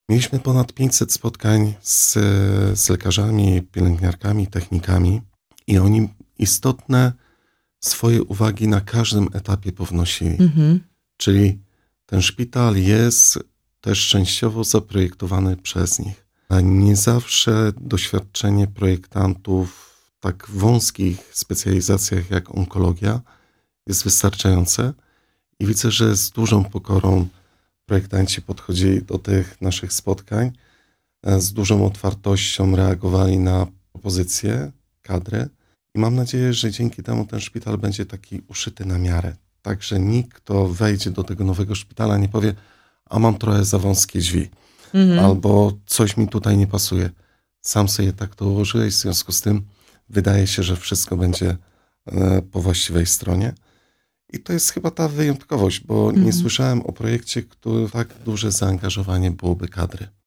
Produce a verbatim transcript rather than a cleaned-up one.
Mieliśmy ponad pięćset spotkań z, z lekarzami, pielęgniarkami, technikami i oni istotne swoje uwagi na każdym etapie pownosili. Mhm. Czyli ten szpital jest też częściowo zaprojektowany przez nich. A nie zawsze doświadczenie projektantów w tak wąskich specjalizacjach jak onkologia jest wystarczające i widzę, że z dużą pokorą projektanci podchodzili do tych naszych spotkań, z dużą otwartością reagowali na propozycje, kadry i mam nadzieję, że dzięki temu ten szpital będzie taki uszyty na miarę. Tak, że nikt, kto wejdzie do tego nowego szpitala, nie powie, a mam trochę za wąskie drzwi, Mhm. albo coś mi tutaj nie pasuje. Sam sobie tak to ułożyłeś, w związku z tym wydaje się, że wszystko będzie po właściwej stronie. I to jest chyba ta wyjątkowość, bo Mhm. nie słyszałem o projekcie, który tak duże zaangażowanie byłoby kadry.